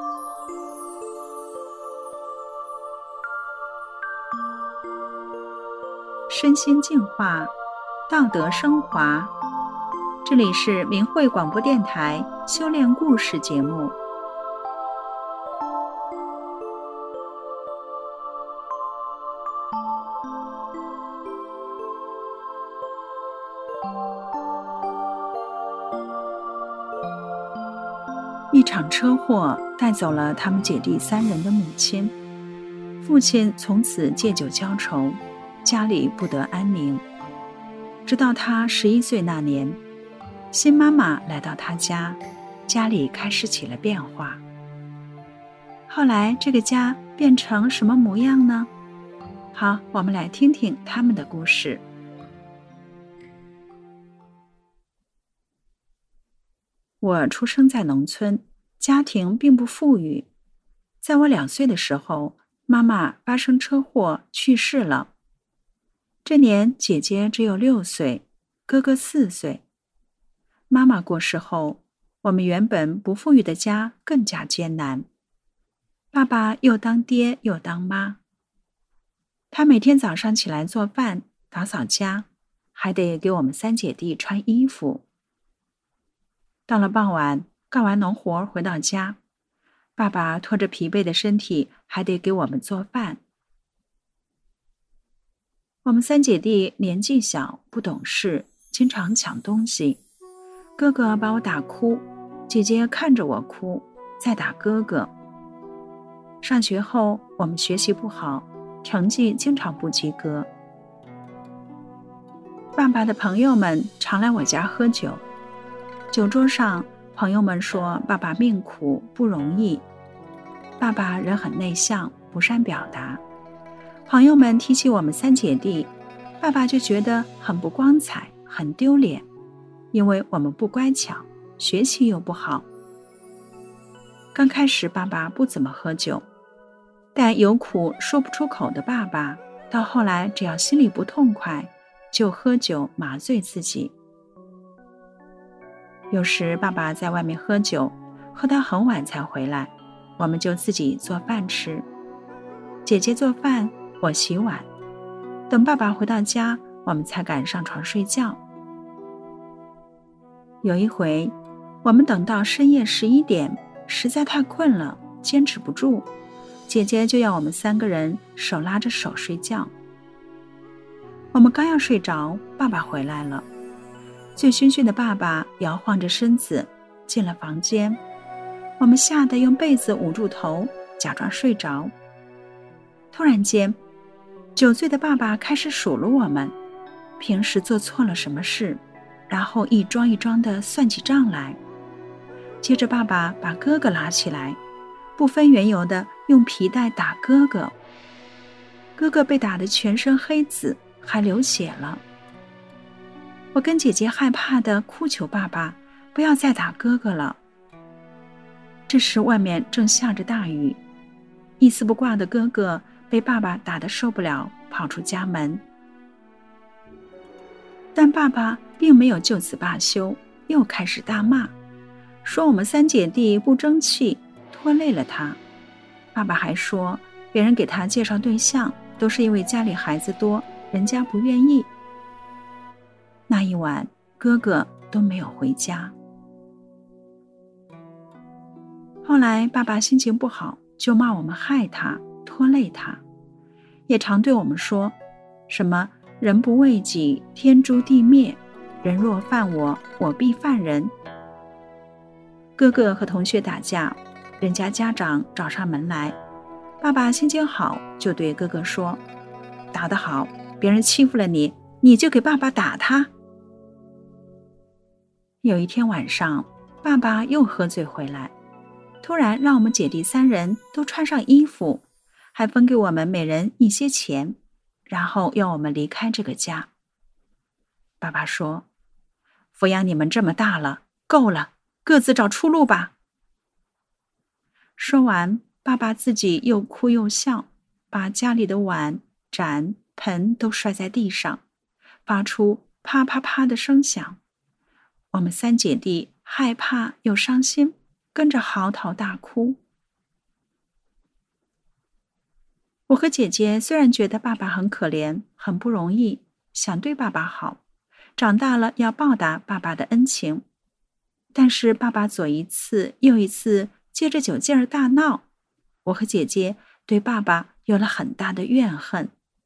身心净化，道德升华。这里是明慧广播电台修炼故事节目。一场车祸带走了他们姐弟3人的母亲，父亲从此借酒浇愁，家里不得安宁。直到他11岁那年，新妈妈来到他家，家里开始起了变化。后来这个家变成什么模样呢？好，我们来听听他们的故事。我出生在农村，家庭并不富裕。在我2岁的时候，妈妈发生车祸去世了。这年姐姐只有6岁，哥哥4岁。妈妈过世后，我们原本不富裕的家更加艰难。爸爸又当爹又当妈。他每天早上起来做饭、打扫家，还得给我们3姐弟穿衣服。到了傍晚，干完农活回到家，爸爸拖着疲惫的身体，还得给我们做饭。我们3姐弟年纪小，不懂事，经常抢东西。哥哥把我打哭，姐姐看着我哭，再打哥哥。上学后，我们学习不好，成绩经常不及格。爸爸的朋友们常来我家喝酒，酒桌上，朋友们说爸爸命苦，不容易。爸爸人很内向，不善表达。朋友们提起我们3姐弟，爸爸就觉得很不光彩，很丢脸，因为我们不乖巧，学习又不好。刚开始爸爸不怎么喝酒，但有苦说不出口的爸爸，到后来只要心里不痛快，就喝酒麻醉自己。有时爸爸在外面喝酒，喝到很晚才回来，我们就自己做饭吃。姐姐做饭，我洗碗。等爸爸回到家，我们才敢上床睡觉。有一回，我们等到深夜11点，实在太困了，坚持不住，姐姐就要我们3个人手拉着手睡觉。我们刚要睡着，爸爸回来了。醉醺醺的爸爸摇晃着身子进了房间，我们吓得用被子捂住头，假装睡着。突然间，酒醉的爸爸开始数落我们，平时做错了什么事，然后一桩一桩地算起账来。接着爸爸把哥哥拉起来，不分缘由地用皮带打哥哥。哥哥被打得全身黑紫，还流血了。我跟姐姐害怕地哭求爸爸不要再打哥哥了。这时外面正下着大雨，一丝不挂的哥哥被爸爸打得受不了，跑出家门。但爸爸并没有就此罢休，又开始大骂，说我们3姐弟不争气，拖累了他。爸爸还说别人给他介绍对象，都是因为家里孩子多，人家不愿意。那一晚，哥哥都没有回家。后来爸爸心情不好，就骂我们害他，拖累他，也常对我们说什么人不为己，天诛地灭，人若犯我，我必犯人。哥哥和同学打架，人家家长找上门来，爸爸心情好，就对哥哥说，打得好，别人欺负了你，你就给爸爸打他。有一天晚上，爸爸又喝醉回来，突然让我们姐弟3人都穿上衣服，还分给我们每人一些钱，然后要我们离开这个家。爸爸说，抚养你们这么大了，够了，各自找出路吧。说完，爸爸自己又哭又笑，把家里的碗、盏、盆都摔在地上，发出啪啪啪的声响。我们3姐弟害怕又伤心，跟着嚎啕大哭。 我和姐姐虽然觉得爸爸很可怜，很不容易，想对爸爸好，长大了要报答爸爸的恩情，但是爸爸左一次右一次借着酒劲儿大闹，我和姐姐对爸爸有了很大的怨恨。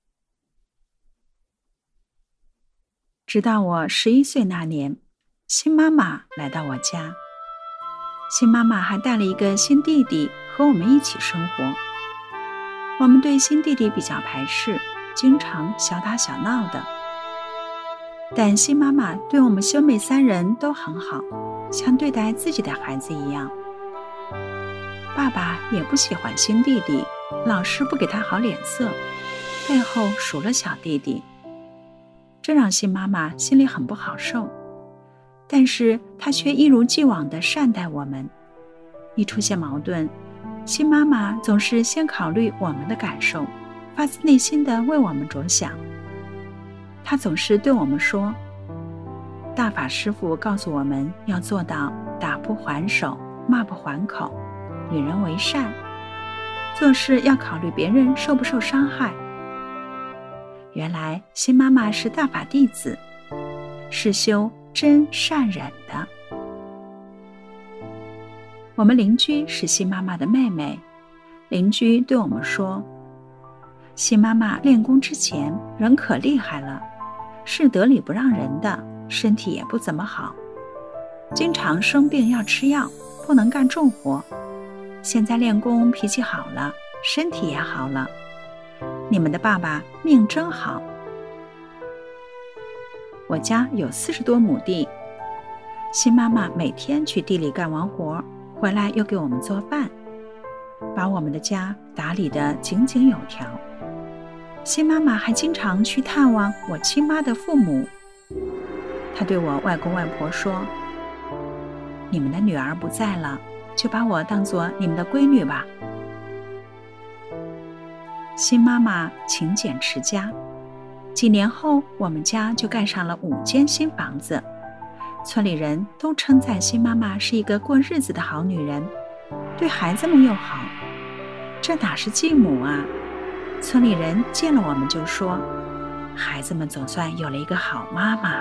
直到我11岁那年，新妈妈来到我家，新妈妈还带了一个新弟弟和我们一起生活。我们对新弟弟比较排斥，经常小打小闹的，但新妈妈对我们兄妹3人都很好，像对待自己的孩子一样。爸爸也不喜欢新弟弟，老是不给他好脸色，背后数了小弟弟，这让新妈妈心里很不好受，但是她却一如既往地善待我们。一出现矛盾，新妈妈总是先考虑我们的感受，发自内心地为我们着想。她总是对我们说，大法师父告诉我们要做到打不还手，骂不还口，与人为善，做事要考虑别人受不受伤害。原来新妈妈是大法弟子，是修真善忍的。我们邻居是新妈妈的妹妹，邻居对我们说，新妈妈练功之前人可厉害了，是得理不让人的，身体也不怎么好，经常生病要吃药，不能干重活。现在练功脾气好了，身体也好了，你们的爸爸命真好。我家有40多亩地，新妈妈每天去地里干完活，回来又给我们做饭，把我们的家打理得井井有条。新妈妈还经常去探望我亲妈的父母，她对我外公外婆说，你们的女儿不在了，就把我当作你们的闺女吧。新妈妈勤俭持家，几年后我们家就盖上了5间新房子，村里人都称赞新妈妈是一个过日子的好女人，对孩子们又好。这哪是继母啊，村里人见了我们就说，孩子们总算有了一个好妈妈。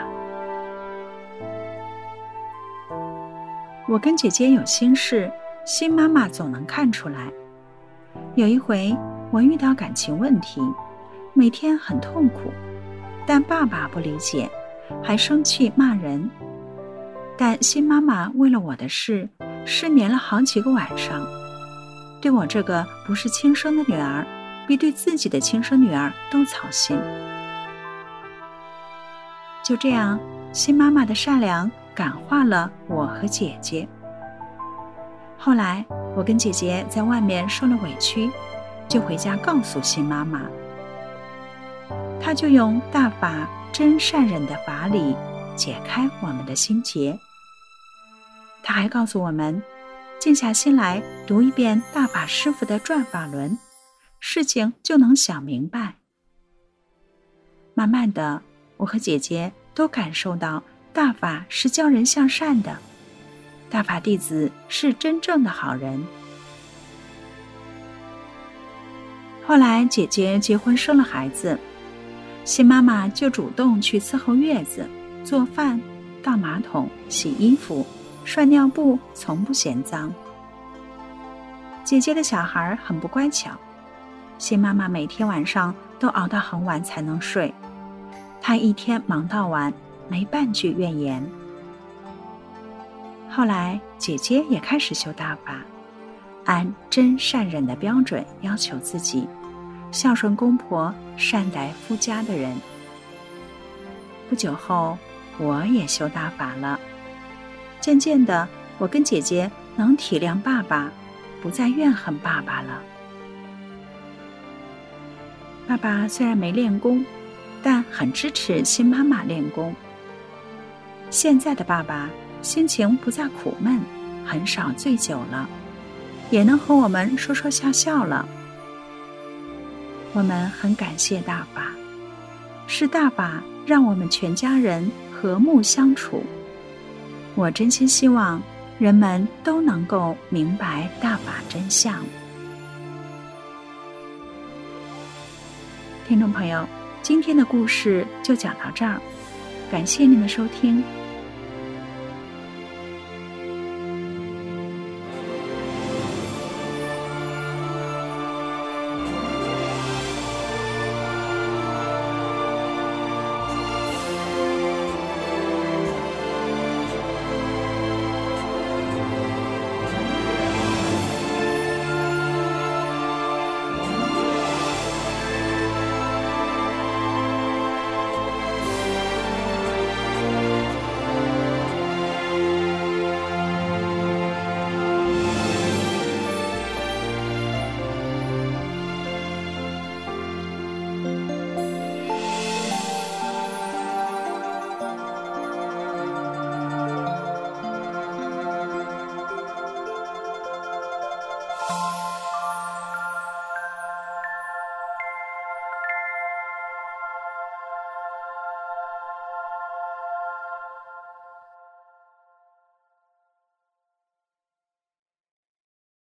我跟姐姐有心事，新妈妈总能看出来。有一回我遇到感情问题，每天很痛苦，但爸爸不理解，还生气骂人。但新妈妈为了我的事失眠了好几个晚上，对我这个不是亲生的女儿，比对自己的亲生女儿都操心。就这样，新妈妈的善良感化了我和姐姐。后来我跟姐姐在外面受了委屈，就回家告诉新妈妈，她就用大法真善忍的法理解开我们的心结。她还告诉我们，静下心来读一遍大法师父的转法轮，事情就能想明白。慢慢的，我和姐姐都感受到大法是教人向善的，大法弟子是真正的好人。后来姐姐结婚生了孩子，新妈妈就主动去伺候月子，做饭、倒马桶、洗衣服、涮尿布，从不嫌脏。姐姐的小孩很不乖巧，新妈妈每天晚上都熬到很晚才能睡，她一天忙到晚，没半句怨言。后来姐姐也开始修大法，按真善忍的标准要求自己，孝顺公婆，善待夫家的人。不久后，我也修大法了。渐渐的，我跟姐姐能体谅爸爸，不再怨恨爸爸了。爸爸虽然没练功，但很支持新妈妈练功。现在的爸爸心情不再苦闷，很少醉酒了，也能和我们说说笑笑了。我们很感谢大法，是大法让我们全家人和睦相处。我真心希望人们都能够明白大法真相。 听众朋友，今天的故事就讲到这儿，感谢您的收听。